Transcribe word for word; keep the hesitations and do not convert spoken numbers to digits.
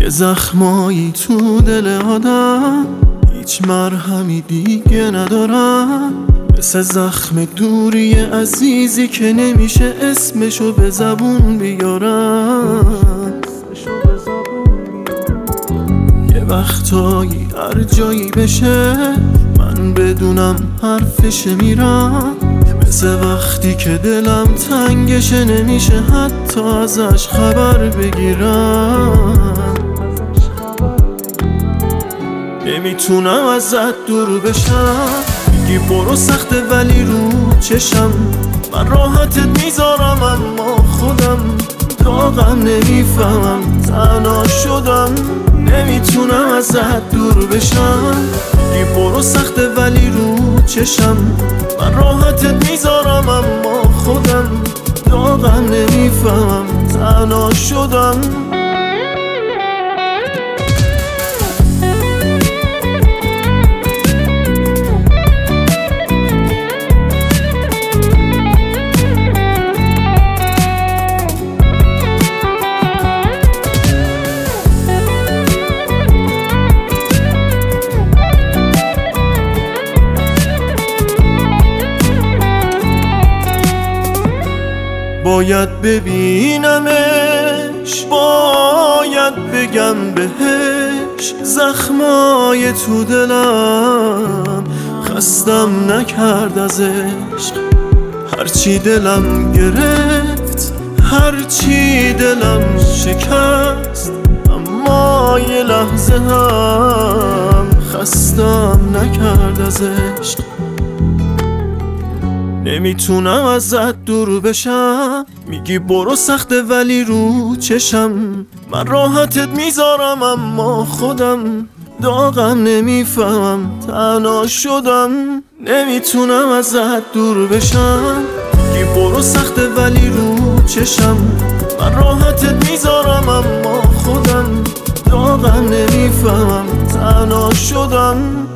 یه زخمایی تو دل آدم هیچ مرهمی دیگه ندارم، مثل زخم دوری عزیزی که نمیشه اسمشو به زبون بیارم. یه وقتایی هر جایی بشه من بدونم حرفش میرم، مثل وقتی که دلم تنگشه نمیشه حتی ازش خبر بگیرم. نمیتونم ازت دور بشم، میگی برو سخته ولی رو چشم من راحتت میذارم، اما خودم داغم نمیفهمم تنها شدم. نمیتونم ازت دور بشم، میگی برو سخته ولی رو چشم من راحتت میذارم، اما خودم داغم نمیفهمم تنها شدم. باید ببینمش، باید بگم بهش زخمای تو دلم خستم نکرد از عشق. هرچی دلم گرفت، هرچی دلم شکست، اما یه لحظه هم خستم نکرد از عشق. نمیتونم ازت دور بشم، میگی برو سخته ولی رو چشم من راحتت میذارم، اما خودم داغم نمیفهمم تنها شدم. نمیتونم ازت دور بشم، میگی برو سخته ولی رو چشم من راحتت میذارم، اما خودم داغم نمیفهمم تنها شدم.